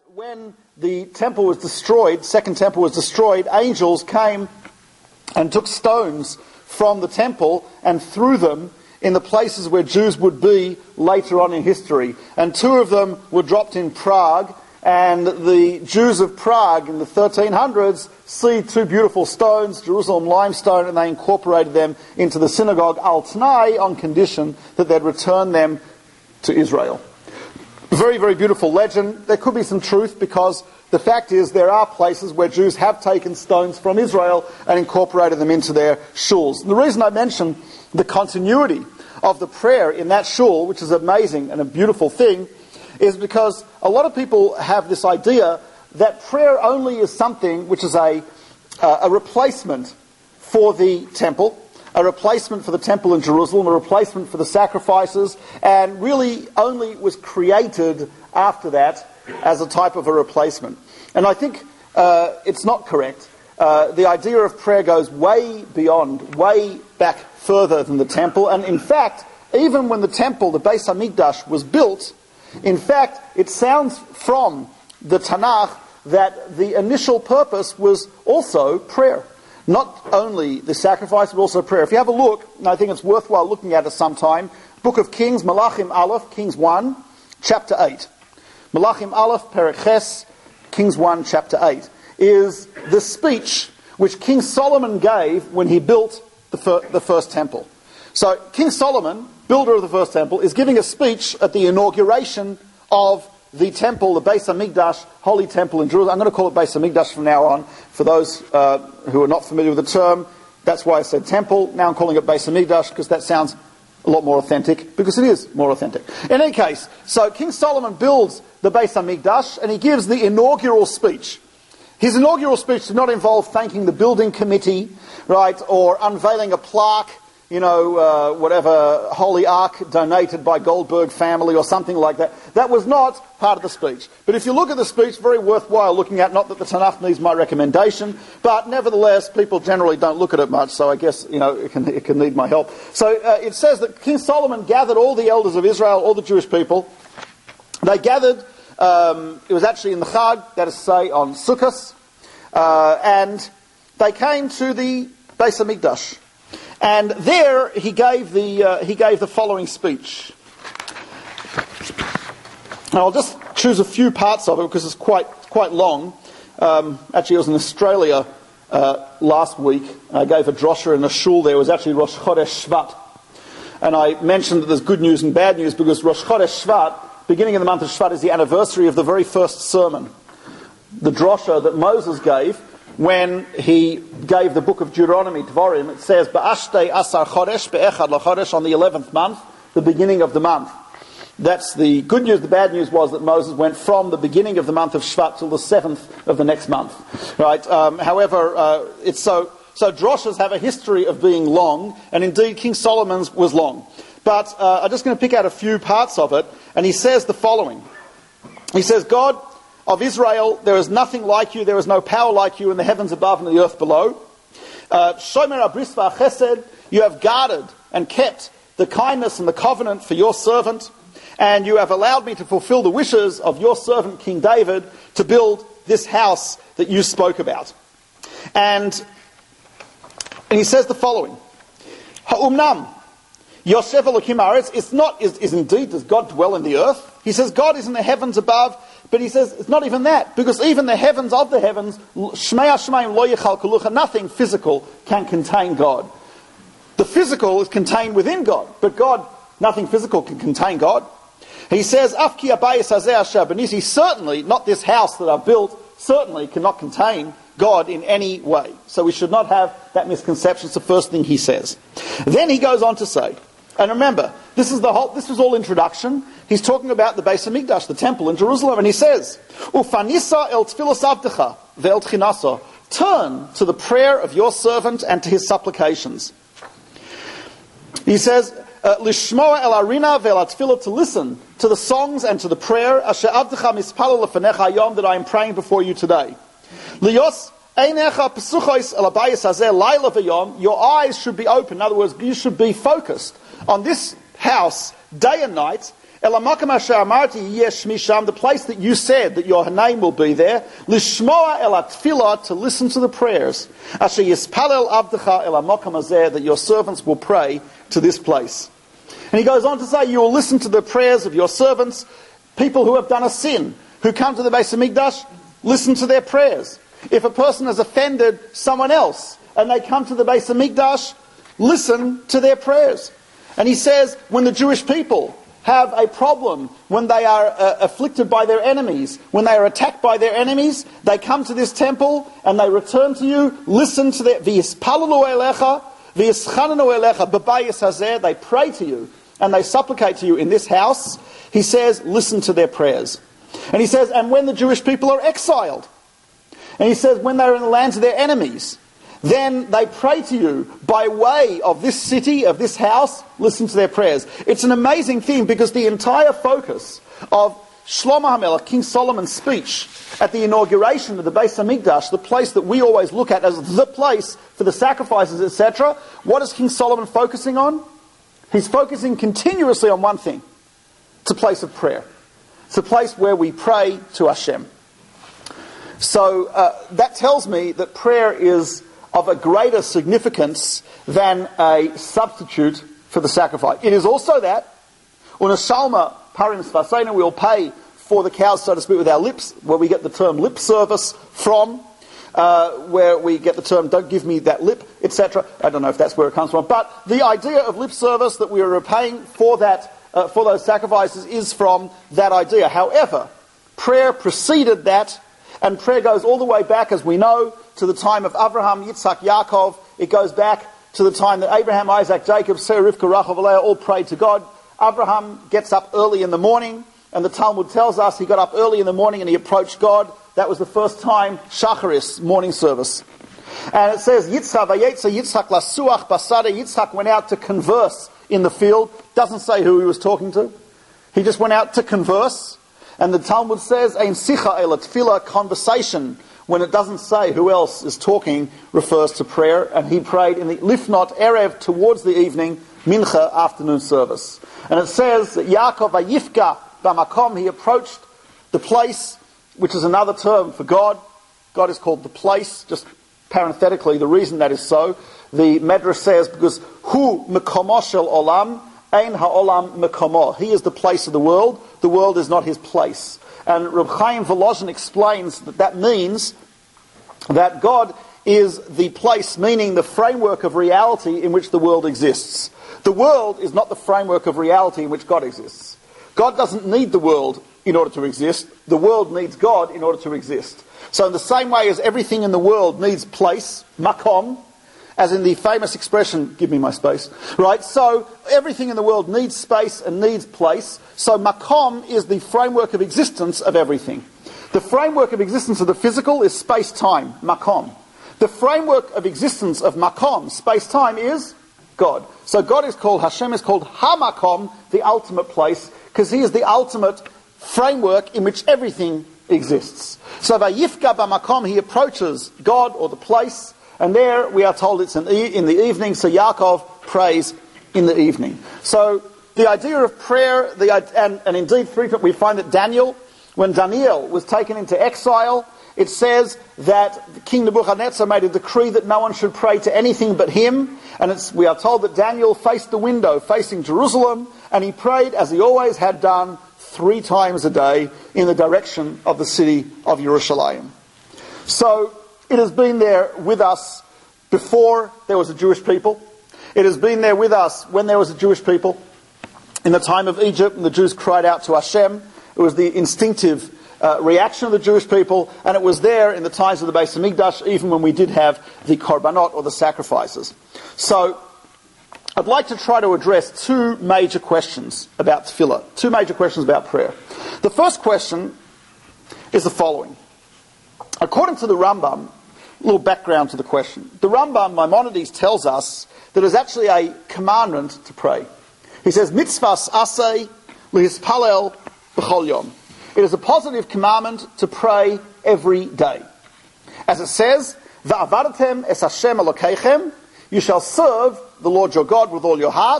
when the temple was destroyed, second temple was destroyed, angels came and took stones from the temple and threw them in the places where Jews would be later on in history. And two of them were dropped in Prague, and the Jews of Prague in the 1300s see two beautiful stones, Jerusalem limestone, and they incorporated them into the synagogue Al Tanai on condition that they'd return them to Israel. Very, very beautiful legend. There could be some truth, because the fact is there are places where Jews have taken stones from Israel and incorporated them into their shuls. And the reason I mention the continuity of the prayer in that shul, which is amazing and a beautiful thing, is because a lot of people have this idea that prayer only is something which is a replacement for the temple, a replacement for the temple in Jerusalem, a replacement for the sacrifices, and really only was created after that as a type of a replacement. And I think it's not correct. The idea of prayer goes way beyond, way back further than the temple. And in fact, even when the temple, the Beis Hamikdash, was built, in fact, it sounds from the Tanakh that the initial purpose was also prayer. Not only the sacrifice, but also prayer. If you have a look, and I think it's worthwhile looking at it sometime, Book of Kings, Malachim Aleph, Kings 1, chapter 8. Malachim Aleph, Perek Ches, Kings 1, chapter 8, is the speech which King Solomon gave when he built the first temple. So King Solomon, builder of the first temple, is giving a speech at the inauguration of the temple, the Beis Hamikdash, holy temple in Jerusalem. I'm going to call it Beis Hamikdash from now on. For those who are not familiar with the term, that's why I said temple. Now I'm calling it Beis Hamikdash, because that sounds a lot more authentic, because it is more authentic. In any case, so King Solomon builds the Beis Hamikdash, and he gives the inaugural speech. His inaugural speech did not involve thanking the building committee, right, or unveiling a plaque, whatever Holy Ark donated by Goldberg family or something like that. That was not part of the speech. But if you look at the speech, very worthwhile looking at. Not that the Tanakh needs my recommendation, but nevertheless, people generally don't look at it much, so I guess, it can need my help. So it says that King Solomon gathered all the elders of Israel, all the Jewish people. They gathered, it was actually in the Chag, that is to say, on Sukkot, and they came to the Beis Hamikdash. And there he gave the following speech. And I'll just choose a few parts of it because it's quite long. Actually, I was in Australia last week. I gave a drosha in a shul there. It was actually Rosh Chodesh Shvat. And I mentioned that there's good news and bad news, because Rosh Chodesh Shvat, beginning of the month of Shvat, is the anniversary of the very first sermon, the drosha that Moses gave when he gave the book of Deuteronomy, Dvarim. It says, Ba'ashtei asar chodesh, be'echad lachodesh, on the 11th month, the beginning of the month. That's the good news. The bad news was that Moses went from the beginning of the month of Shvat till the 7th of the next month. Right? However, it's so droshas have a history of being long, and indeed King Solomon's was long. But I'm just going to pick out a few parts of it, and he says the following. He says, God of Israel, there is nothing like you, there is no power like you in the heavens above and the earth below. Shomer habris v'chesed, you have guarded and kept the kindness and the covenant for your servant, and you have allowed me to fulfill the wishes of your servant King David to build this house that you spoke about. And he says the following. Ha'umnam, Yosef Elokim haaretz, is indeed, does God dwell in the earth? He says God is in the heavens above, but he says it's not even that, because even the heavens of the heavens, Shmei HaShemaim lo yichal kolucha, nothing physical can contain God. The physical is contained within God, but God, nothing physical can contain God. He says, Afki abayis hazeh asher banisi, certainly, not this house that I've built, certainly cannot contain God in any way. So we should not have that misconception. It's the first thing he says. Then he goes on to say, and remember, this was all introduction. He's talking about the Beis Hamikdash, the temple in Jerusalem, and he says, Ufanisa el tfilos avdecha ve'el tchinasa, turn to the prayer of your servant and to his supplications. He says, Lishmoa el arina ve'el atfilah, to listen to the songs and to the prayer, asher avdecha mispalel lefanecha hayom, that I am praying before you today. Lios einecha pesuchos el abayis hazeh laila v'yom, your eyes should be open. In other words, you should be focused on this house day and night, Elamakam asher amarti yesh misham, the place that you said that your name will be there. Lishmoa el atfilah, to listen to the prayers. Asher yispalel avdecha elamakam hazeh, that your servants will pray to this place. And he goes on to say, you will listen to the prayers of your servants, people who have done a sin, who come to the Beis Hamikdash, listen to their prayers. If a person has offended someone else and they come to the Beis Hamikdash, listen to their prayers. And he says, when the Jewish people have a problem, when they are afflicted by their enemies, when they are attacked by their enemies, they come to this temple and they return to you, listen to their v'yispalalu elecha, v'yischananu elecha b'bayis hazeh, they pray to you and they supplicate to you in this house. He says, listen to their prayers. And he says, and when the Jewish people are exiled, and he says, when they're in the lands of their enemies, then they pray to you by way of this city, of this house, listen to their prayers. It's an amazing thing, because the entire focus of Shlomo HaMelech, King Solomon's speech at the inauguration of the Beis Hamikdash, the place that we always look at as the place for the sacrifices, etc., what is King Solomon focusing on? He's focusing continuously on one thing. It's a place of prayer. It's a place where we pray to Hashem. So that tells me that prayer is of a greater significance than a substitute for the sacrifice. It is also that, unashalma parim sfasena, we'll pay for the cows, so to speak, with our lips, where we get the term lip service from, where we get the term don't give me that lip, etc. I don't know if that's where it comes from, but the idea of lip service, that we are repaying for that, for those sacrifices, is from that idea. However, prayer preceded that, and prayer goes all the way back, as we know, to the time of Abraham, Yitzhak, Yaakov. It goes back to the time that Abraham, Isaac, Jacob, Sarah, Rivka, Rachel, Leah all prayed to God. Abraham gets up early in the morning, and the Talmud tells us he got up early in the morning and he approached God. That was the first time, Shacharis, morning service. And it says, Yitzhak lasuach basada, Yitzhak went out to converse in the field. Doesn't say who he was talking to. He just went out to converse. And the Talmud says, ein sicha el tefillah, conversation, when it doesn't say who else is talking, refers to prayer. And he prayed in the lifnot erev, towards the evening, mincha, afternoon service. And it says that Yaakov vayifka b'makom, he approached the place, which is another term for God. God is called the place. Just parenthetically, the reason that is so, the Medrash says, because hu mekomo shel olam, ein ha'olam mekomo. He is the place of the world. The world is not his place. And Reb Chaim Volozhin explains that that means that God is the place, meaning the framework of reality in which the world exists. The world is not the framework of reality in which God exists. God doesn't need the world in order to exist. The world needs God in order to exist. So in the same way as everything in the world needs place, makom, as in the famous expression, give me my space, right? So everything in the world needs space and needs place. So makom is the framework of existence of everything. The framework of existence of the physical is space-time, makom. The framework of existence of makom, space-time, is God. So God is called, Hashem is called ha-makom, the ultimate place, because he is the ultimate framework in which everything exists. So vayifka b'makom, he approaches God, or the place, and there we are told it's in the evening, so Yaakov prays in the evening. So the idea of prayer, and indeed we find that Daniel, when Daniel was taken into exile, it says that King Nebuchadnezzar made a decree that no one should pray to anything but him, and we are told that Daniel faced the window facing Jerusalem, and he prayed, as he always had done, 3 times a day in the direction of the city of Yerushalayim. So it has been there with us before there was a Jewish people. It has been there with us when there was a Jewish people. In the time of Egypt, when the Jews cried out to Hashem, it was the instinctive reaction of the Jewish people, and it was there in the times of the Beis Hamikdash, even when we did have the korbanot, or the sacrifices. So I'd like to try to address 2 major questions about tefillah, 2 major questions about prayer. The first question is the following. According to the Rambam, a little background to the question. The Rambam, Maimonides, tells us that it is actually a commandment to pray. He says, mitzvahs asay lihispalel b'chol yom. It is a positive commandment to pray every day. As it says, va'avadatem es Hashem Elokeichem, you shall serve the Lord your God with all your heart,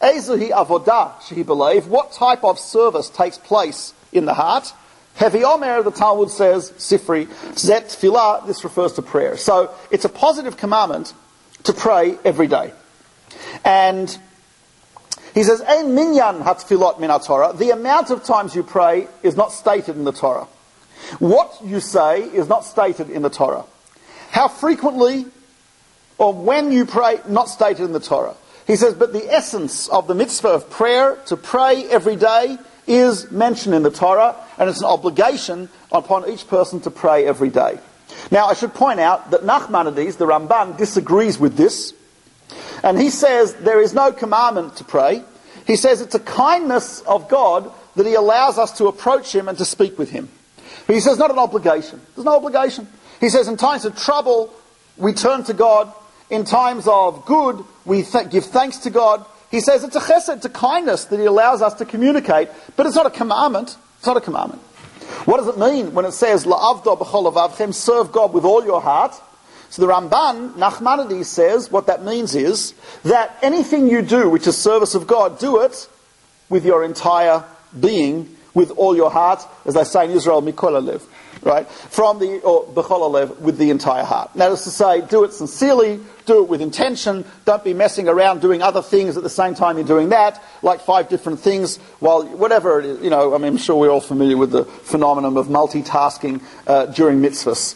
Ezuhi avodah shehi belev. What type of service takes place in the heart? Hevi Omer, the Talmud says, Sifri, Zet Tfilah, this refers to prayer. So it's a positive commandment to pray every day. And he says, Ein minyan hatfilot min Torah. The amount of times you pray is not stated in the Torah. What you say is not stated in the Torah. How frequently or when you pray, not stated in the Torah. He says, but the essence of the mitzvah of prayer, to pray every day, is mentioned in the Torah, and it's an obligation upon each person to pray every day. Now, I should point out that Nachmanides, the Ramban, disagrees with this, and he says there is no commandment to pray. He says it's a kindness of God that he allows us to approach him and to speak with him. But he says not an obligation. There's no obligation. He says in times of trouble, we turn to God. In times of good, we give thanks to God. He says it's a chesed, it's a kindness that he allows us to communicate, but it's not a commandment. It's not a commandment. What does it mean when it says, La'avdo b'chol levavchem, serve God with all your heart? So the Ramban, Nachmanides, says what that means is that anything you do which is service of God, do it with your entire being, with all your heart, as they say in Israel, mikol halev. Right? B'chol halev, with the entire heart. That is to say, do it sincerely, do it with intention, don't be messing around doing other things at the same time you're doing that, like 5 different things, while whatever it is, I'm sure we're all familiar with the phenomenon of multitasking during mitzvahs.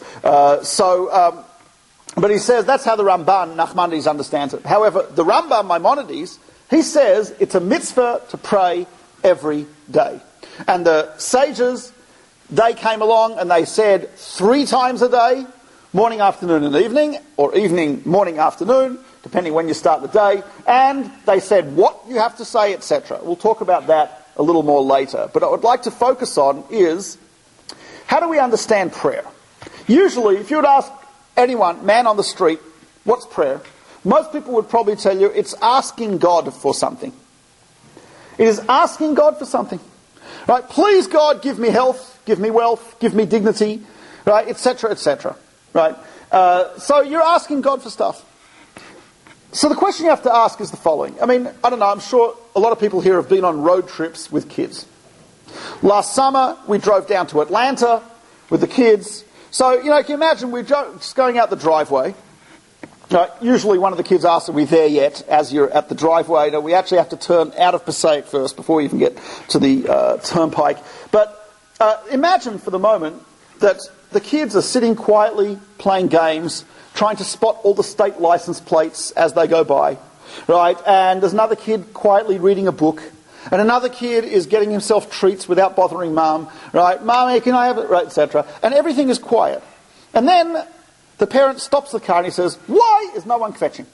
But he says that's how the Ramban, Nachmanides, understands it. However, the Rambam, Maimonides, he says it's a mitzvah to pray every day. And the sages, they came along and they said 3 times a day, morning, afternoon and evening, or evening, morning, afternoon, depending when you start the day, and they said what you have to say, etc. We'll talk about that a little more later. But what I would like to focus on is, how do we understand prayer? Usually, if you would ask anyone, man on the street, what's prayer? Most people would probably tell you it's asking God for something. It is asking God for something. Right? Please God, give me health, give me wealth, give me dignity, right, etc., etc. Right? So you're asking God for stuff. So the question you have to ask is the following. I don't know, I'm sure a lot of people here have been on road trips with kids. Last summer, we drove down to Atlanta with the kids. So, can you imagine we're just going out the driveway. Usually one of the kids asks, are we there yet, as you're at the driveway. We actually have to turn out of Passaic first before we even get to the turnpike. But imagine for the moment that the kids are sitting quietly playing games, trying to spot all the state license plates as they go by, right? And there's another kid quietly reading a book, and another kid is getting himself treats without bothering mum, right? Mummy, can I have it? Right, etc. And everything is quiet. And then the parent stops the car and he says, why is no one kvetching?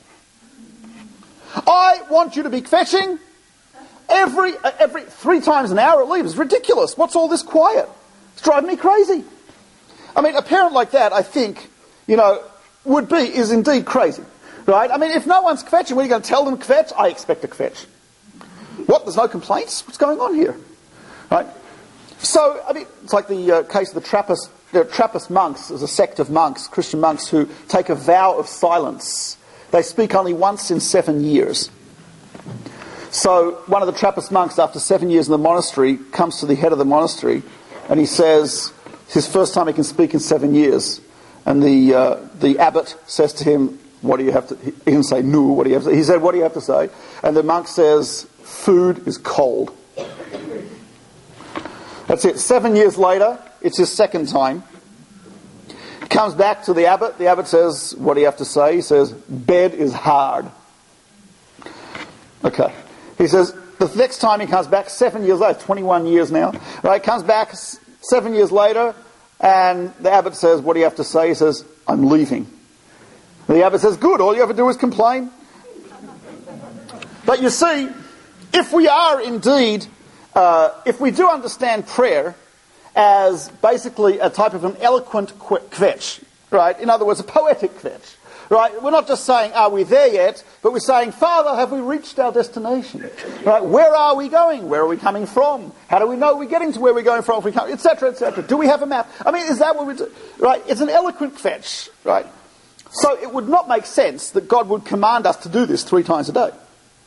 I want you to be kvetching every 3 times an hour at least. It's ridiculous. What's all this quiet? It's driving me crazy. A parent like that, I think, is indeed crazy. Right? If no one's kvetching, what are you going to tell them kvetch? I expect a kvetch. What? There's no complaints? What's going on here? Right? So, it's like the case of the Trappist monks. There's a sect of monks, Christian monks, who take a vow of silence. They speak only once in 7 years. So, one of the Trappist monks, after 7 years in the monastery, comes to the head of the monastery, and he says, it's his first time he can speak in 7 years. And the abbot says to him, what do you have to... He didn't say, no, what do you have to say? He said, what do you have to say? And the monk says, food is cold. That's it. 7 years later, it's his second time. He comes back to the abbot. The abbot says, what do you have to say? He says, bed is hard. Okay. He says, the next time he comes back, 7 years later, 21 years now, right? Comes back 7 years later, and the abbot says, what do you have to say? He says, I'm leaving. And the abbot says, good, all you have to do is complain. But you see, if we are indeed, if we do understand prayer as basically a type of an eloquent kvetch, right? In other words, a poetic kvetch, right? We're not just saying, are we there yet? But we're saying, Father, have we reached our destination? Right? Where are we going? Where are we coming from? How do we know we're getting to where we're going from if we come, etc., etc. Do we have a map? Is that what we do? Right? It's an eloquent kvetch, right? So it would not make sense that God would command us to do this 3 times a day.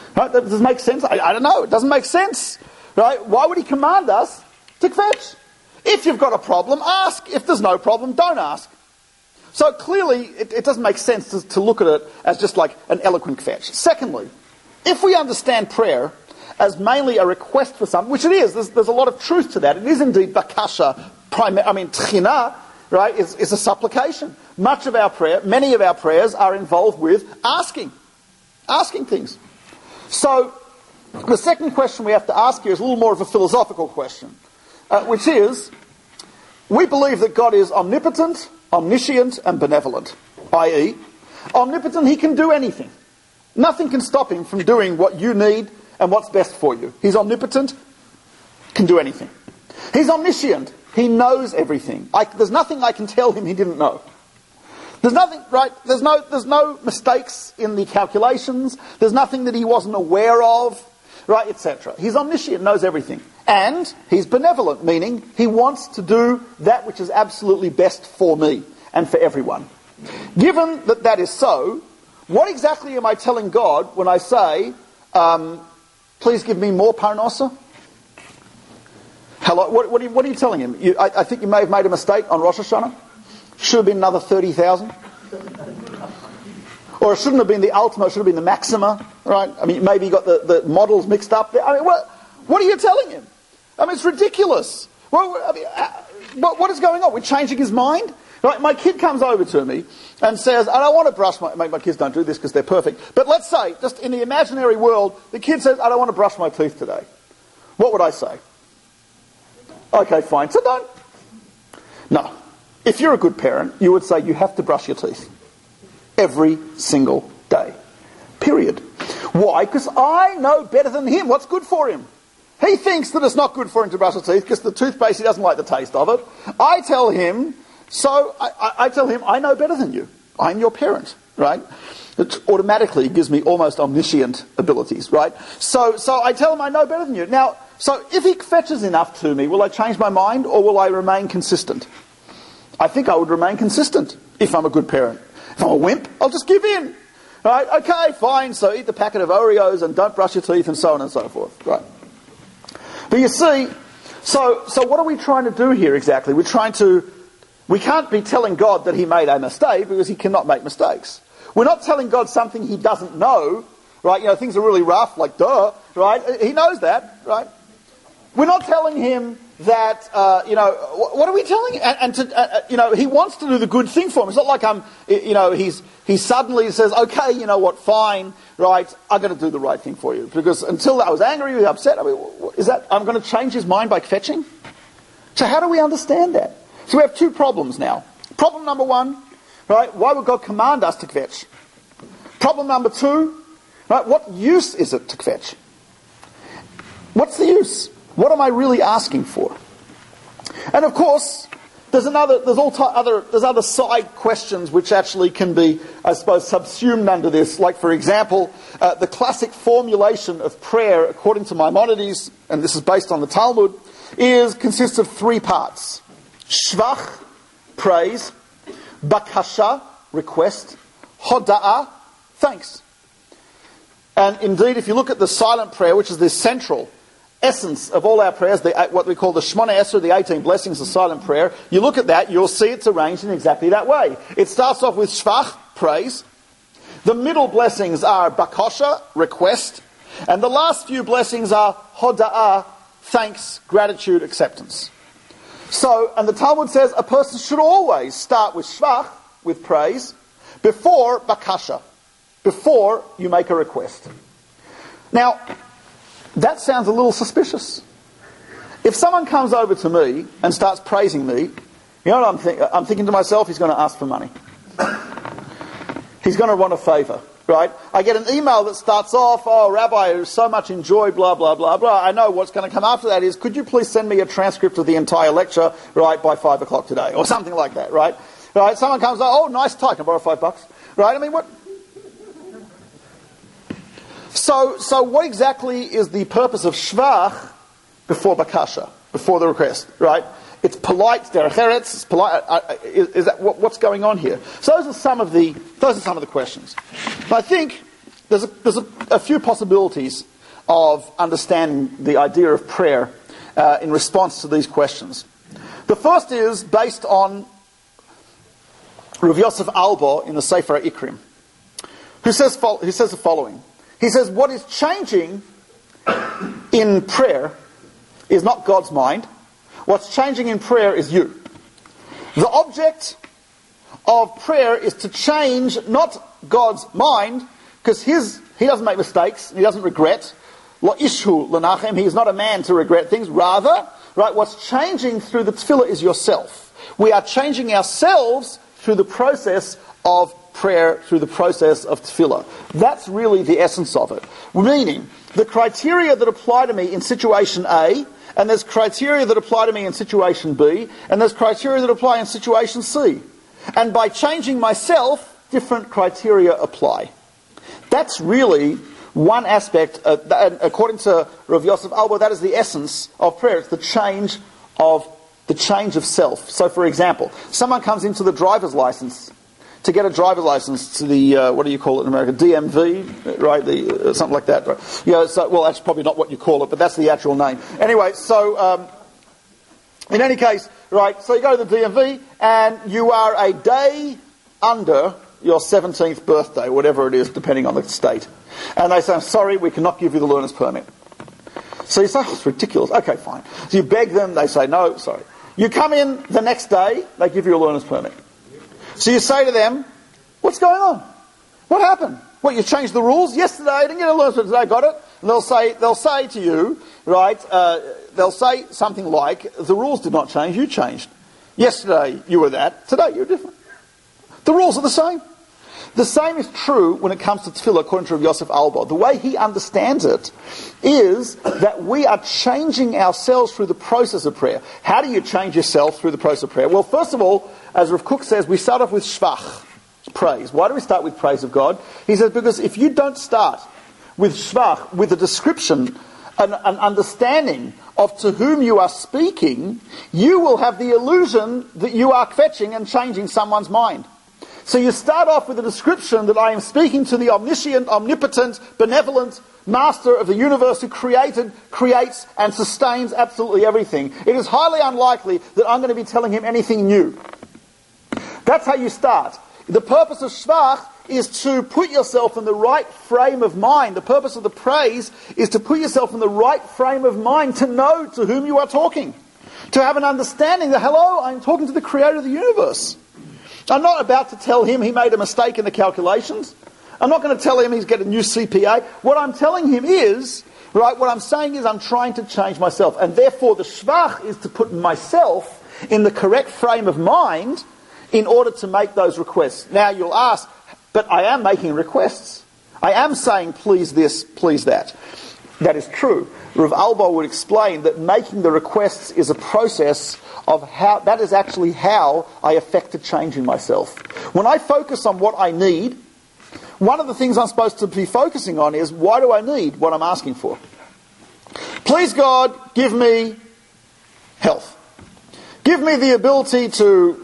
Right? Does it make sense? I don't know. It doesn't make sense. Right? Why would he command us to kvetch? If you've got a problem, ask. If there's no problem, don't ask. So clearly, it doesn't make sense to look at it as just like an eloquent kvetch. Secondly, if we understand prayer as mainly a request for something, which it is, there's a lot of truth to that. It is indeed bakasha, tchina, right, is a supplication. Much of our prayer, many of our prayers are involved with asking things. So, the second question we have to ask here is a little more of a philosophical question, which is, we believe that God is omnipotent, omniscient, and benevolent, i.e., omnipotent, he can do anything. Nothing can stop him from doing what you need and what's best for you. He's omnipotent, can do anything. He's omniscient, he knows everything. There's nothing I can tell him he didn't know. There's nothing, right? There's no mistakes in the calculations. There's nothing that he wasn't aware of, right, etc. He's omniscient, knows everything. And he's benevolent, meaning he wants to do that which is absolutely best for me and for everyone. Given that that is so, what exactly am I telling God when I say, please give me more parnasa? Hello, what are you telling him? I think you may have made a mistake on Rosh Hashanah. Should have been another 30,000. Or it shouldn't have been the ultima, it should have been the maxima, right? I mean, maybe you got the models mixed up there. I mean, what are you telling him? I mean, it's ridiculous. Well, I mean, what is going on? We're changing his mind? Right? My kid comes over to me and says, I don't want to brush my kids don't do this because they're perfect. But let's say, just in the imaginary world, the kid says, I don't want to brush my teeth today. What would I say? Okay, fine, so don't. No. If you're a good parent, you would say you have to brush your teeth. Every single day. Period. Why? Because I know better than him what's good for him. He thinks that it's not good for him to brush his teeth because the toothpaste, he doesn't like the taste of it. I tell him, I know better than you. I'm your parent, right? It automatically gives me almost omniscient abilities, right? So I tell him I know better than you. Now, so if he fetches enough to me, will I change my mind or will I remain consistent? I think I would remain consistent if I'm a good parent. If I'm a wimp, I'll just give in. Right? Okay, fine, so eat the packet of Oreos and don't brush your teeth and so on and so forth. Right? But you see, so what are we trying to do here exactly? We can't be telling God that he made a mistake because he cannot make mistakes. We're not telling God something he doesn't know, right? You know, things are really rough, like duh, right? He knows that, right? We're not telling him that, what are we telling him? And he wants to do the good thing for him. It's not like he suddenly says, okay, you know what, fine, right, I'm going to do the right thing for you. Because until I was angry, I was upset, I'm going to change his mind by fetching? So how do we understand that? So we have two problems now. Problem number one, right, why would God command us to kvetch? Problem number two, right, what use is it to kvetch? What's the use? What am I really asking for? And of course, there's other side questions which actually can be, I suppose, subsumed under this. Like, for example, the classic formulation of prayer, according to Maimonides, and this is based on the Talmud, consists of three parts: shvach, praise; bakasha, request; hoda'ah, thanks. And indeed, if you look at the silent prayer, which is the central essence of all our prayers, what we call the Shemona Esrei, the 18 blessings of silent prayer, you look at that, you'll see it's arranged in exactly that way. It starts off with shvach, praise. The middle blessings are bakasha, request. And the last few blessings are hoda'ah, thanks, gratitude, acceptance. So, and the Talmud says a person should always start with shvach, with praise, before bakasha, before you make a request. Now, that sounds a little suspicious. If someone comes over to me and starts praising me, you know what I'm thinking to myself? He's going to ask for money. He's going to want a favour, right? I get an email that starts off, oh, Rabbi, so much enjoy, blah, blah, blah, blah. I know what's going to come after that is, could you please send me a transcript of the entire lecture, right, by 5 o'clock today, or something like that, right? Right? Someone comes, oh, nice tie, can I borrow $5? Right? I mean, what? So what exactly is the purpose of shvach before bakasha, before the request, right? It's polite, derech eretz, it's polite. Is that what's going on here? So those are some of the questions. And I think there's a few possibilities of understanding the idea of prayer in response to these questions. The first is based on Rav Yosef Albo in the Sefer Ikrim, who says the following. He says, what is changing in prayer is not God's mind. What's changing in prayer is you. The object of prayer is to change not God's mind, because he doesn't make mistakes, he doesn't regret. Lo ishu lenachem, he is not a man to regret things. Rather, right, what's changing through the tefillah is yourself. We are changing ourselves through the process of prayer, through the process of tefillah. That's really the essence of it. Meaning, the criteria that apply to me in situation A, and there's criteria that apply to me in situation B, and there's criteria that apply in situation C. And by changing myself, different criteria apply. That's really one aspect, and according to Rav Yosef Albo, that is the essence of prayer. It's the change of self. So, for example, someone comes into the driver's license to get a driver's license to the what do you call it in America? DMV, right? Something like that. Right? You know, well, that's probably not what you call it, but that's the actual name. Anyway, so in any case, right? So you go to the DMV, and you are a day under your 17th birthday, whatever it is, depending on the state. And they say, I'm sorry, we cannot give you the learner's permit. So you say, oh, it's ridiculous. Okay, fine. So you beg them, they say, no, sorry. You come in the next day, they give you a learner's permit. So you say to them, what's going on? What happened? What, you changed the rules? Yesterday I didn't get a learner's permit, today I got it. And they'll say to you, right, they'll say something like, the rules did not change, you changed. Yesterday you were that, today you're different. The rules are the same. The same is true when it comes to tefillah, according to Rav Yosef Albo. The way he understands it is that we are changing ourselves through the process of prayer. How do you change yourself through the process of prayer? Well, first of all, as Rav Kook says, we start off with shvach, praise. Why do we start with praise of God? He says, because if you don't start with shvach, with a description, an understanding of to whom you are speaking, you will have the illusion that you are kvetching and changing someone's mind. So you start off with a description that I am speaking to the omniscient, omnipotent, benevolent master of the universe who created, creates, and sustains absolutely everything. It is highly unlikely that I'm going to be telling him anything new. That's how you start. The purpose of shvach is to put yourself in the right frame of mind. The purpose of the praise is to put yourself in the right frame of mind to know to whom you are talking. To have an understanding that, hello, I'm talking to the creator of the universe. I'm not about to tell him he made a mistake in the calculations. I'm not going to tell him he's got a new CPA. What I'm telling him is, right, what I'm saying is I'm trying to change myself. And therefore the shvach is to put myself in the correct frame of mind in order to make those requests. Now you'll ask, but I am making requests. I am saying please this, please that. That is true. Rav Albo would explain that making the requests is a process of how, that is actually how I effect a change in myself. When I focus on what I need, one of the things I'm supposed to be focusing on is, why do I need what I'm asking for? Please God, give me health. Give me the ability to,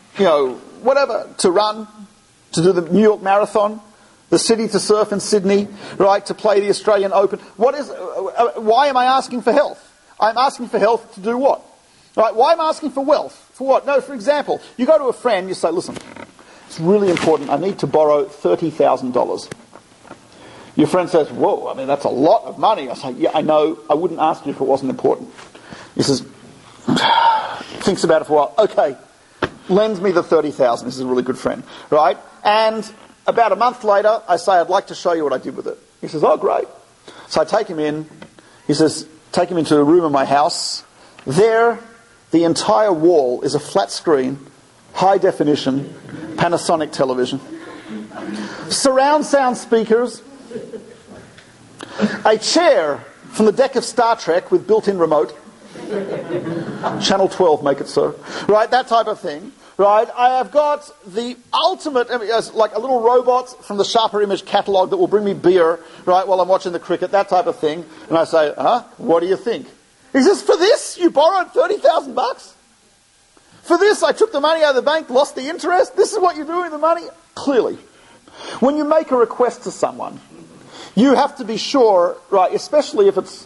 to run, to do the New York Marathon, the city to surf in Sydney, right, to play the Australian Open. Why am I asking for health? I'm asking for health to do what? Right, why am I asking for wealth? For what? No, for example, you go to a friend, you say, listen, it's really important, I need to borrow $30,000. Your friend says, whoa, I mean, that's a lot of money. I say, yeah, I know, I wouldn't ask you if it wasn't important. He says, thinks about it for a while, okay, lends me the $30,000, this is a really good friend, right? And about a month later, I say, I'd like to show you what I did with it. He says, oh, great. So I take him in, he says, take him into a room in my house. There, the entire wall is a flat screen, high definition, Panasonic television. Surround sound speakers. A chair from the deck of Star Trek with built-in remote. Channel 12, make it so. Right, that type of thing. Right, I have got the ultimate, like a little robot from the Sharper Image catalogue that will bring me beer, right, while I'm watching the cricket, that type of thing. And I say, what do you think? He says, for this, you borrowed $30,000? For this, I took the money out of the bank, lost the interest? This is what you're doing with the money? Clearly. When you make a request to someone, You have to be sure, right, especially if it's,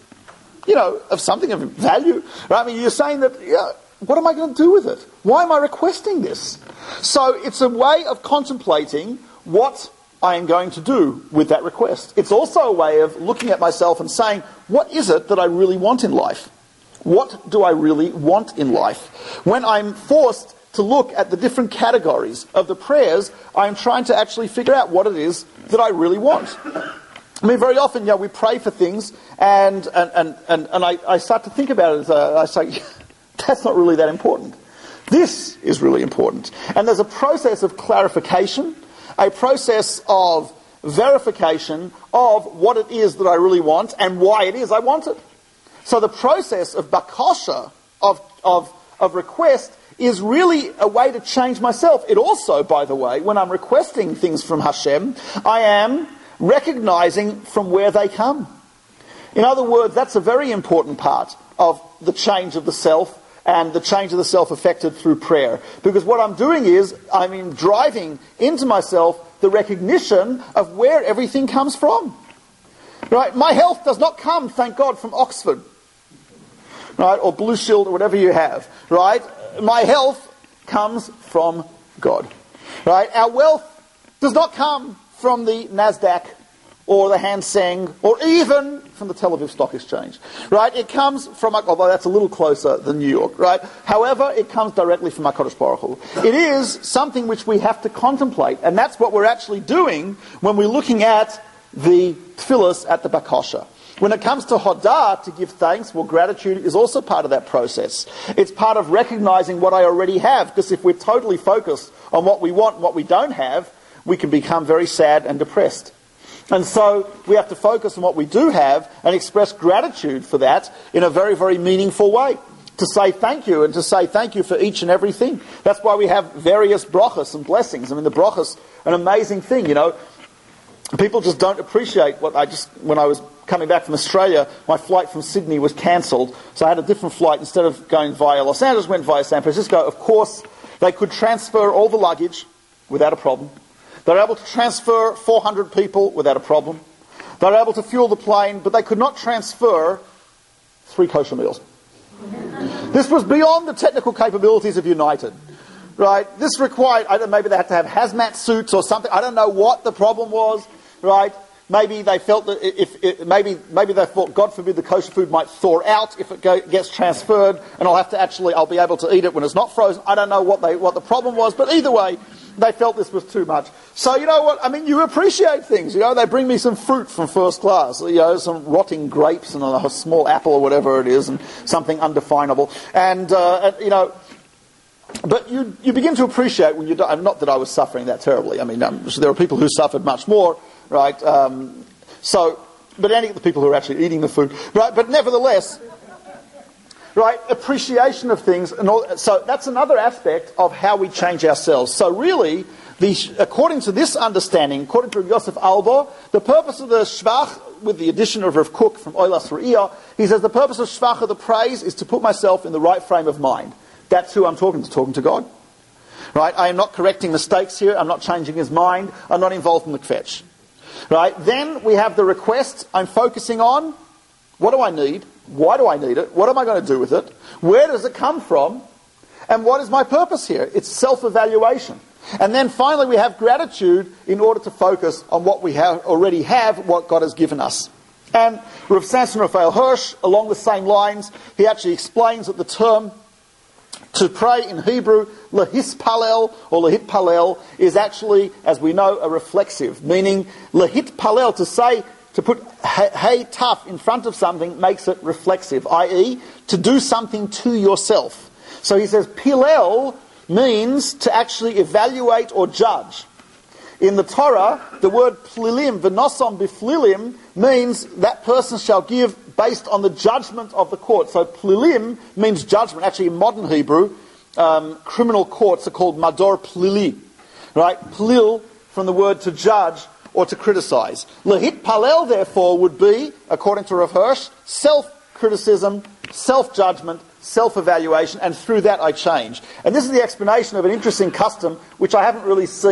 of something of value, right? I mean, you're saying that, what am I going to do with it? Why am I requesting this? So it's a way of contemplating what I am going to do with that request. It's also a way of looking at myself and saying, what is it that I really want in life? What do I really want in life? When I'm forced to look at the different categories of the prayers, I'm trying to actually figure out what it is that I really want. I mean, very often, we pray for things, and I start to think about it. I say, that's not really that important. This is really important. And there's a process of clarification, a process of verification of what it is that I really want and why it is I want it. So the process of bakasha, of request, is really a way to change myself. It also, by the way, when I'm requesting things from Hashem, I am recognizing from where they come. In other words, that's a very important part of the change of the self, and the change of the self affected through prayer. Because what I'm doing is, I'm driving into myself the recognition of where everything comes from. Right? My health does not come, thank God, from Oxford. Right? Or Blue Shield, or whatever you have. Right? My health comes from God. Right? Our wealth does not come from the NASDAQ or the Hang Seng, or even from the Tel Aviv Stock Exchange. Right? It comes from, although that's a little closer than New York, right? However, it comes directly from HaKadosh Baruch Hu. It is something which we have to contemplate, and that's what we're actually doing when we're looking at the tefillos at the bakasha. When it comes to hodah, to give thanks, gratitude is also part of that process. It's part of recognizing what I already have, because if we're totally focused on what we want and what we don't have, we can become very sad and depressed. And so we have to focus on what we do have and express gratitude for that in a very, very meaningful way. To say thank you, and to say thank you for each and everything. That's why we have various brachas and blessings. I mean, the brachas, an amazing thing, People just don't appreciate when I was coming back from Australia, my flight from Sydney was cancelled. So I had a different flight. Instead of going via Los Angeles, went via San Francisco. Of course, they could transfer all the luggage without a problem. They were able to transfer 400 people without a problem. They were able to fuel the plane, but they could not transfer 3 kosher meals. This was beyond the technical capabilities of United. Right? This required, maybe they had to have hazmat suits or something. I don't know what the problem was. Right? Maybe they felt that maybe they thought, God forbid, the kosher food might thaw out if it gets transferred, and I'll be able to eat it when it's not frozen. I don't know what the problem was, but either way, they felt this was too much. So you know what? I mean, you appreciate things. They bring me some fruit from first class. Some rotting grapes and a small apple or whatever it is, and something undefinable. And but you begin to appreciate when you don't. Not that I was suffering that terribly. I mean, there are people who suffered much more, right? But any of the people who are actually eating the food, right? But nevertheless, right? Appreciation of things, and all. So that's another aspect of how we change ourselves. So really, according to this understanding, according to Yosef Albo, the purpose of the shvach, with the addition of Rav Kook from Oilas Re'iyah, he says the purpose of shvach, of the praise, is to put myself in the right frame of mind. That's who I'm talking to God. Right? I am not correcting mistakes here. I'm not changing his mind. I'm not involved in the kvetch. Right? Then we have the request. I'm focusing on, what do I need? Why do I need it? What am I going to do with it? Where does it come from? And what is my purpose here? It's self-evaluation. And then finally we have gratitude in order to focus on what we already have, what God has given us. And Rav Samson Raphael Hirsch, along the same lines, he actually explains that the term to pray in Hebrew, lehispalel or lehitpalel, is actually, as we know, a reflexive, meaning lehitpalel, to put hey tough in front of something makes it reflexive, i.e. to do something to yourself. So he says pilel means to actually evaluate or judge. In the Torah, the word plilim, v'nosom b'flilim, means that person shall give based on the judgment of the court. So plilim means judgment. Actually, in modern Hebrew, criminal courts are called mador plili. Right? Plil, from the word to judge or to criticize. Lehit palel, therefore, would be, according to Rav Hirsch, self-criticism, self-judgment, self-evaluation, and through that I change. And this is the explanation of an interesting custom which I haven't really seen